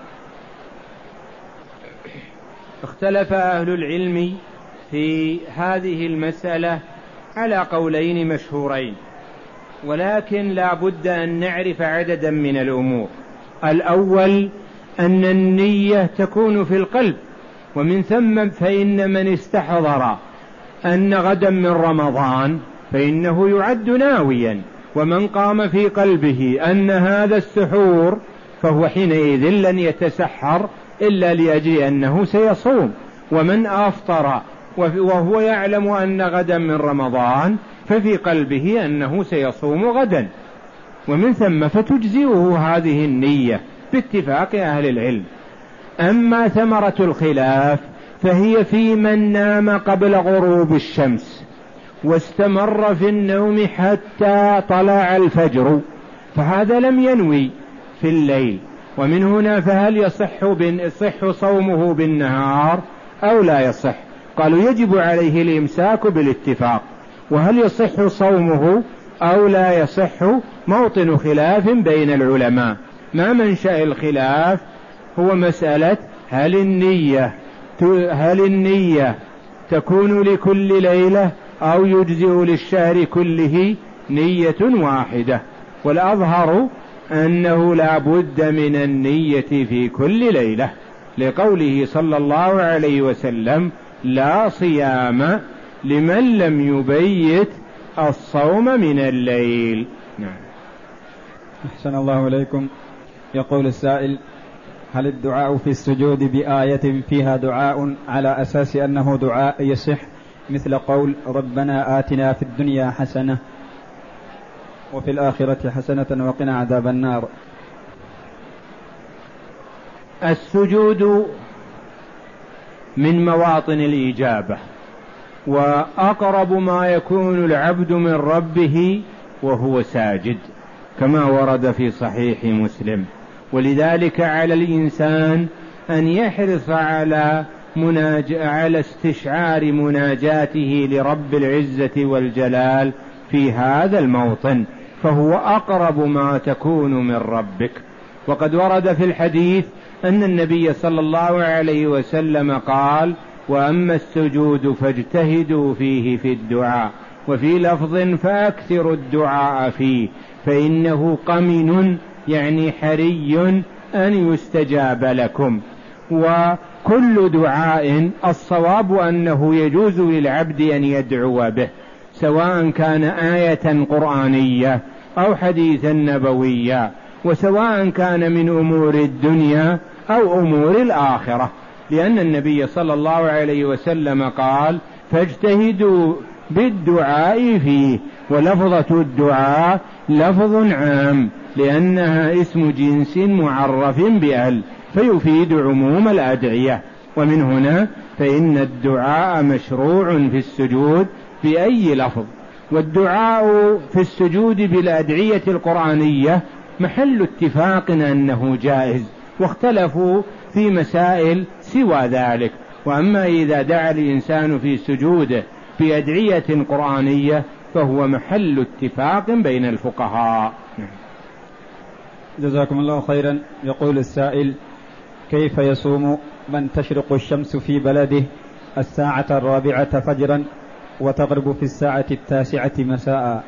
اختلف أهل العلم في هذه المسألة على قولين مشهورين، ولكن لا بد أن نعرف عددا من الأمور. الأول أن النية تكون في القلب، ومن ثم فإن من استحضر أن غدا من رمضان فإنه يعد ناويا، ومن قام في قلبه أن هذا السحور فهو حينئذ لن يتسحر إلا لأجل أنه سيصوم، ومن أفطر وهو يعلم أن غدا من رمضان ففي قلبه أنه سيصوم غدا، ومن ثم فتجزئه هذه النية باتفاق أهل العلم. أما ثمرة الخلاف فهي في من نام قبل غروب الشمس واستمر في النوم حتى طلع الفجر، فهذا لم ينوي في الليل، ومن هنا فهل يصح, يصح صومه بالنهار أو لا يصح؟ قالوا يجب عليه الإمساك بالاتفاق. وهل يصح صومه أو لا يصح موطن خلاف بين العلماء. ما منشأ الخلاف هو مسألة هل النية هل النية تكون لكل ليلة أو يجزئ للشهر كله نية واحدة، والأظهر أنه لا بد من النية في كل ليلة، لقوله صلى الله عليه وسلم: لا صيام لمن لم يبيت الصوم من الليل. نعم. أحسن الله إليكم. يقول السائل: هل الدعاء في السجود بآية فيها دعاء على أساس أنه دعاء يصح، مثل قول ربنا آتنا في الدنيا حسنة وفي الآخرة حسنة وقنا عذاب النار؟ السجود من مواطن الإجابة، وأقرب ما يكون العبد من ربه وهو ساجد، كما ورد في صحيح مسلم. ولذلك على الإنسان أن يحرص على مناج... على استشعار مناجاته لرب العزة والجلال في هذا الموطن، فهو أقرب ما تكون من ربك. وقد ورد في الحديث أن النبي صلى الله عليه وسلم قال: وأما السجود فاجتهدوا فيه في الدعاء، وفي لفظ فأكثروا الدعاء فيه، فإنه قمن، يعني حري أن يستجاب لكم. وكل دعاء الصواب أنه يجوز للعبد أن يدعو به، سواء كان آية قرآنية أو حديثا نبويا، وسواء كان من أمور الدنيا أو أمور الآخرة، لأن النبي صلى الله عليه وسلم قال: فاجتهدوا بالدعاء فيه. ولفظة الدعاء لفظ عام لأنها اسم جنس معرف بأل، فيفيد عموم الأدعية. ومن هنا فإن الدعاء مشروع في السجود بأي لفظ. والدعاء في السجود بالأدعية القرآنية محل اتفاق أنه جائز، واختلفوا في مسائل سوى ذلك. وأما إذا دعا الإنسان في سجوده بأدعية قرآنية فهو محل اتفاق بين الفقهاء. جزاكم الله خيرا. يقول السائل: كيف يصوم من تشرق الشمس في بلده الساعة الرابعة فجرا وتغرب في الساعة التاسعة مساء؟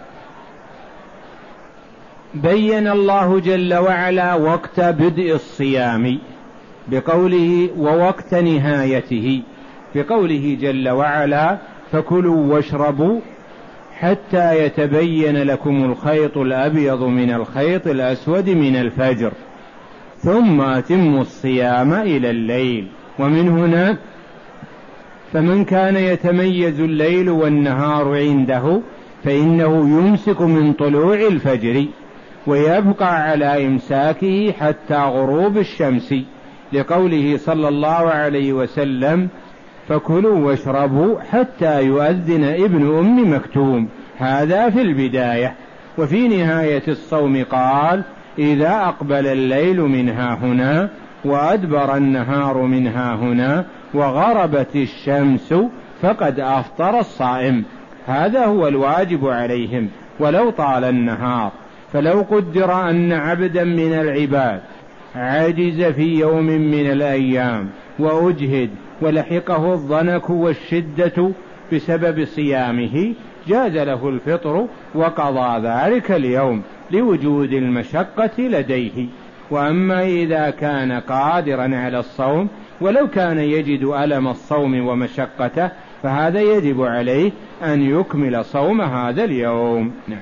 بين الله جل وعلا وقت بدء الصيام بقوله ووقت نهايته، بقوله جل وعلا: فكلوا واشربوا حتى يتبين لكم الخيط الأبيض من الخيط الأسود من الفجر ثم أتموا الصيام إلى الليل. ومن هنا فمن كان يتميز الليل والنهار عنده فإنه يمسك من طلوع الفجر ويبقى على إمساكه حتى غروب الشمس، لقوله صلى الله عليه وسلم: فكلوا واشربوا حتى يؤذن ابن أم مكتوم. هذا في البداية. وفي نهاية الصوم قال: إذا أقبل الليل منها هنا وأدبر النهار منها هنا وغربت الشمس فقد أفطر الصائم. هذا هو الواجب عليهم ولو طال النهار. فلو قدر أن عبدا من العباد عجز في يوم من الأيام وأجهد ولحقه الضنك والشدة بسبب صيامه جاز له الفطر وقضى ذلك اليوم لوجود المشقة لديه. وأما إذا كان قادرا على الصوم ولو كان يجد ألم الصوم ومشقته فهذا يجب عليه أن يكمل صوم هذا اليوم. نعم.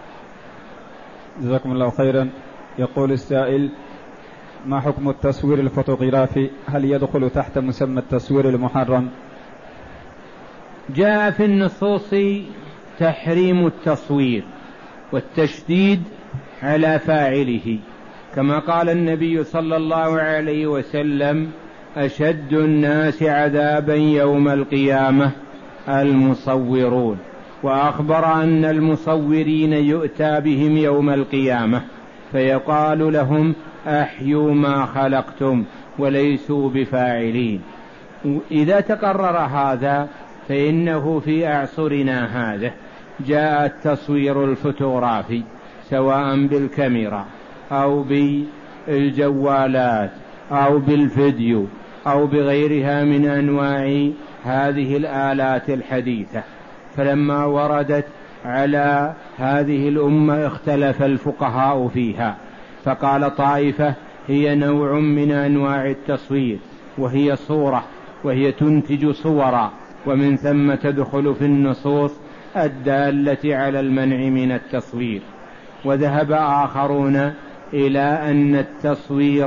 جزاكم الله خيرا. يقول السائل: ما حكم التصوير الفوتوغرافي؟ هل يدخل تحت مسمى التصوير المحرم؟ جاء في النصوص تحريم التصوير والتشديد على فاعله، كما قال النبي صلى الله عليه وسلم: أشد الناس عذابا يوم القيامة المصورون. وأخبر أن المصورين يؤتى بهم يوم القيامة فيقال لهم: أحيوا ما خلقتم وليسوا بفاعلين. إذا تقرر هذا فإنه في أعصرنا هذا جاء التصوير الفوتوغرافي سواء بالكاميرا أو بالجوالات أو بالفيديو أو بغيرها من أنواع هذه الآلات الحديثة. فلما وردت على هذه الأمة اختلف الفقهاء فيها، فقال طائفة: هي نوع من أنواع التصوير وهي صورة وهي تنتج صورا، ومن ثم تدخل في النصوص الدالة على المنع من التصوير. وذهب آخرون إلى أن التصوير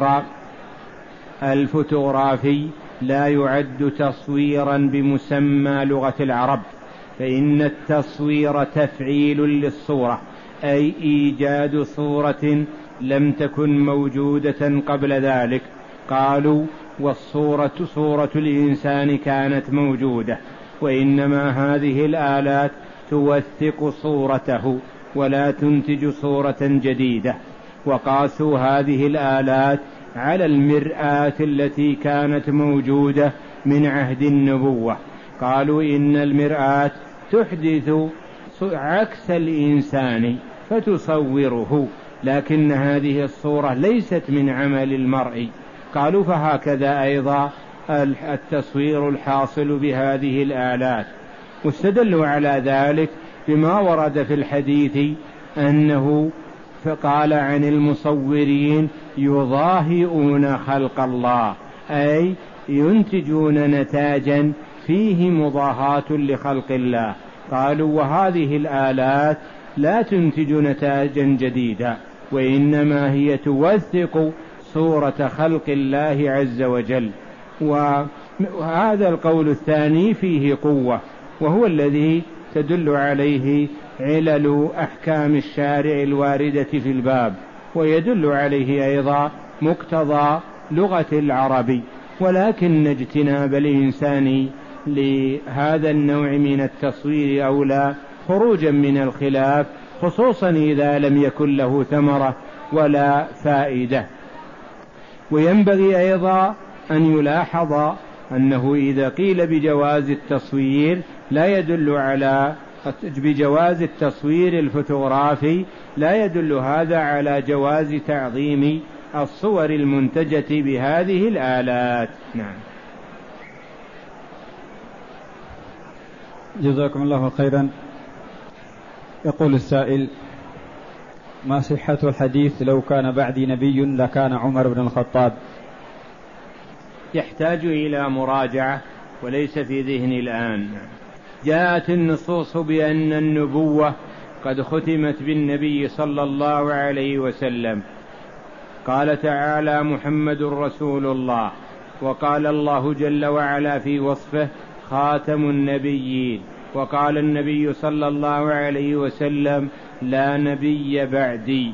الفوتوغرافي لا يعد تصويرا بمسمى لغة العرب، فإن التصوير تفعيل للصورة، أي إيجاد صورة لم تكن موجودة قبل ذلك. قالوا: والصورة صورة الإنسان كانت موجودة، وإنما هذه الآلات توثق صورته ولا تنتج صورة جديدة. وقاسوا هذه الآلات على المرآة التي كانت موجودة من عهد النبوة. قالوا: إن المرآة تحدث عكس الإنسان فتصوره، لكن هذه الصورة ليست من عمل المرء. قالوا: فهكذا أيضا التصوير الحاصل بهذه الآلات. واستدلوا على ذلك بما ورد في الحديث أنه فقال عن المصورين: يضاهئون خلق الله، أي ينتجون نتاجا فيه مضاهاة لخلق الله. قالوا: وهذه الآلات لا تنتج نتاجا جديدا، وإنما هي توثق صورة خلق الله عز وجل. وهذا القول الثاني فيه قوة، وهو الذي تدل عليه علل أحكام الشارع الواردة في الباب، ويدل عليه أيضا مقتضى لغة العرب. ولكن اجتناب الإنسان لهذا النوع من التصوير أولى خروجا من الخلاف، خصوصا إذا لم يكن له ثمرة ولا فائدة. وينبغي أيضا أن يلاحظ أنه إذا قيل بجواز التصوير لا يدل على بجواز التصوير الفوتوغرافي لا يدل هذا على جواز تعظيم الصور المنتجة بهذه الآلات. نعم. جزاكم الله خيرا. يقول السائل: ما صحة الحديث لو كان بعدي نبي لكان عمر بن الخطاب؟ يحتاج إلى مراجعة وليس في ذهني الآن. جاءت النصوص بأن النبوة قد ختمت بالنبي صلى الله عليه وسلم. قال تعالى: محمد رسول الله. وقال الله جل وعلا في وصفه: خاتم النبيين. وقال النبي صلى الله عليه وسلم: لا نبي بعدي.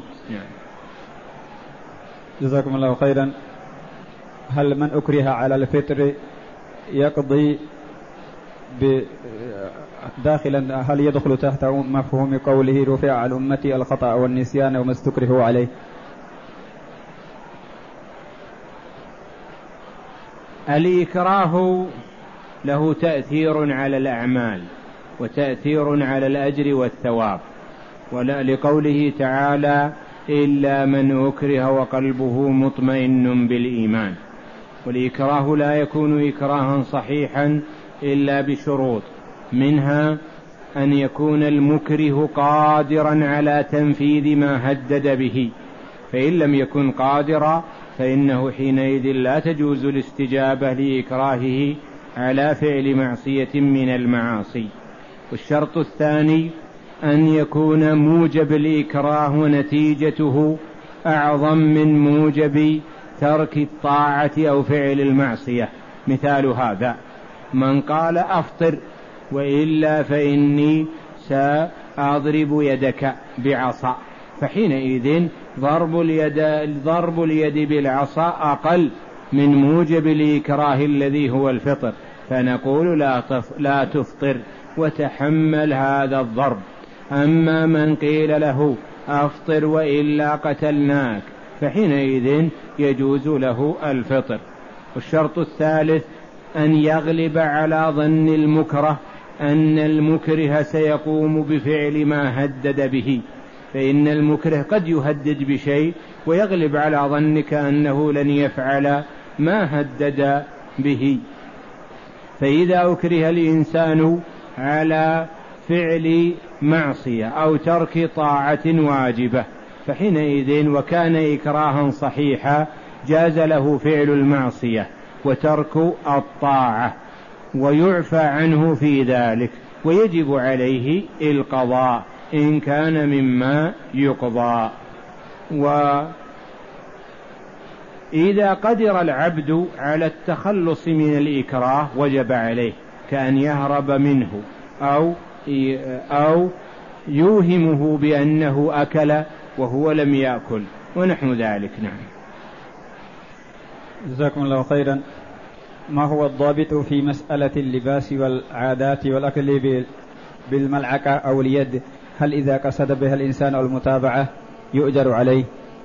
جزاكم الله خيرا. هل من أكره على الفطر يقضي داخلا هل يدخل تحت مفهوم قوله: رفع عن أمتي الخطأ والنسيان وما استكرهوا عليه؟ الإكراه له تأثير على الأعمال وتأثير على الأجر والثواب، ولقوله تعالى: إلا من أكره وقلبه مطمئن بالإيمان. والإكراه لا يكون إكراها صحيحا إلا بشروط، منها أن يكون المكره قادرا على تنفيذ ما هدد به، فإن لم يكن قادرا فإنه حينئذ لا تجوز الاستجابة لإكراهه على فعل معصية من المعاصي. والشرط الثاني أن يكون موجب الإكراه ونتيجته أعظم من موجب ترك الطاعة أو فعل المعصية. مثال هذا: من قال أفطر وإلا فإني سأضرب يدك بعصا، فحينئذ ضرب اليد, ضرب اليد بالعصا أقل من موجب الإكراه الذي هو الفطر، فنقول لا, لا تفطر وتحمل هذا الضرب. أما من قيل له أفطر وإلا قتلناك، فحينئذ يجوز له الفطر. والشرط الثالث أن يغلب على ظن المكره أن المكره سيقوم بفعل ما هدد به، فإن المكره قد يهدد بشيء ويغلب على ظنك أنه لن يفعل ما هدد به. فإذا أكره الإنسان على فعل معصية أو ترك طاعة واجبة، فحينئذ وكان إكراها صحيحا جاز له فعل المعصية وترك الطاعة، ويعفى عنه في ذلك، ويجب عليه القضاء إن كان مما يقضى. وإذا قدر العبد على التخلص من الإكراه وجب عليه، كأن يهرب منه أو أو يوهمه بأنه أكل وهو لم يأكل ونحو ذلك. نعم. جزاكم الله خيرا. ما هو الضابط في مسألة اللباس والعادات والأكل بالملعقة أو اليد؟ هل إذا قصد بها الإنسان المتابعة يؤجر عليه؟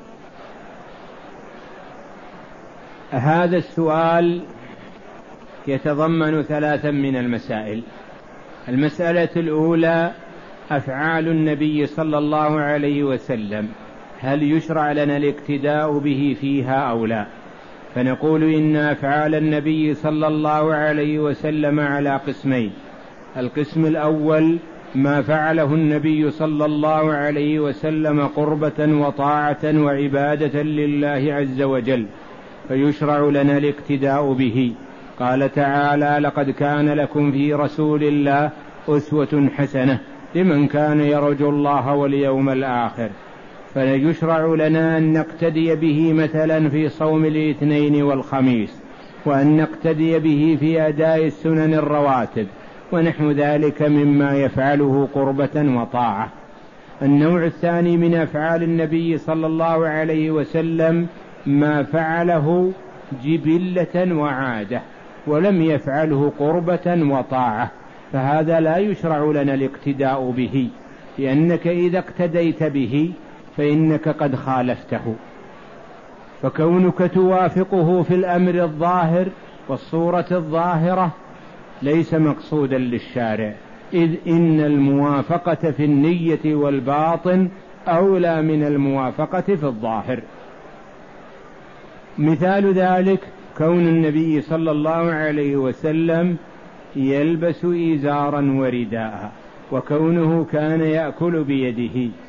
هذا السؤال يتضمن ثلاثا من المسائل. المسألة الأولى: أفعال النبي صلى الله عليه وسلم هل يشرع لنا الاقتداء به فيها أو لا؟ فنقول إن أفعال النبي صلى الله عليه وسلم على قسمين: القسم الأول ما فعله النبي صلى الله عليه وسلم قربة وطاعة وعبادة لله عز وجل، فيشرع لنا الاقتداء به. قال تعالى: لقد كان لكم في رسول الله أسوة حسنة لمن كان يرجو الله واليوم الآخر، فيشرع لنا أن نقتدي به مثلا في صوم الاثنين والخميس، وأن نقتدي به في أداء السنن الرواتب ونحو ذلك مما يفعله قربة وطاعة. النوع الثاني من أفعال النبي صلى الله عليه وسلم ما فعله جبلة وعادة ولم يفعله قربة وطاعة، فهذا لا يشرع لنا الاقتداء به، لأنك إذا اقتديت به فإنك قد خالفته. فكونك توافقه في الأمر الظاهر والصورة الظاهرة ليس مقصودا للشارع، إذ إن الموافقة في النية والباطن أولى من الموافقة في الظاهر. مثال ذلك كون النبي صلى الله عليه وسلم يلبس إزارا ورداء، وكونه كان يأكل بيده،